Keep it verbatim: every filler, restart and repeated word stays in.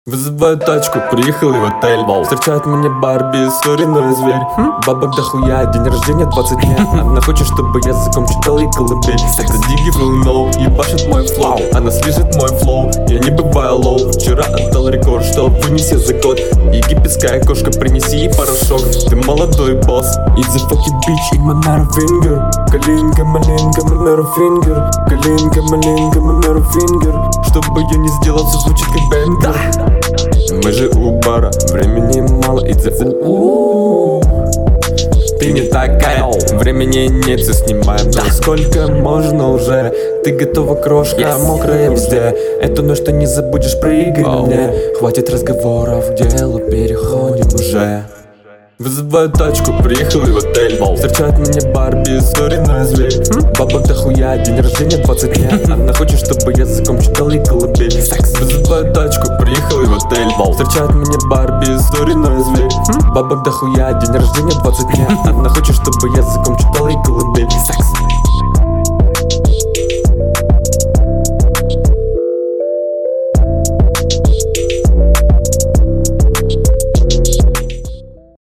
Вызываю тачку, приехали в отель. Воу. Встречает меня Барби, ссоренный зверь. хм? Бабок дохуя, день рождения двадцать дней. Она хочет, чтобы я языком читал ей колыбель. Это Диги will know, ебашит мой флоу. Она слышит мой флоу, я не бываю лоу. Вчера отдал рекорд, что вынеси за код. Египетская кошка, принеси ей порошок. Ты молодой босс. It's a fucking bitch in my middle finger. Калинка, малинка, my middle finger. Калинка, малинка, my middle finger. Чтобы я не сделал, все звучит как бэнгер. Мы же у бара, времени мало, it's a у Ты не такая, времени нет, все снимаем. Но сколько можно уже? Ты готова, крошка, yes. Мокрая везде. Эту ночь ты не забудешь, прыгай oh. мне. Хватит разговоров, к делу переходим уже. Вызываю тачку, приехали в отель. Воу. Встречает меня Барби, ссоренный зверь. хм? Бабок дохуя, день рождения двадцать дней. Она хочет, чтобы я языком читал ей колыбель. Вызываю тачку, приехали в отель. Воу. Встречает меня Барби, ссоренный зверь. хм? Бабок дохуя, день рождения двадцать дней. Она хочет, чтобы я языком читал ей колыбель.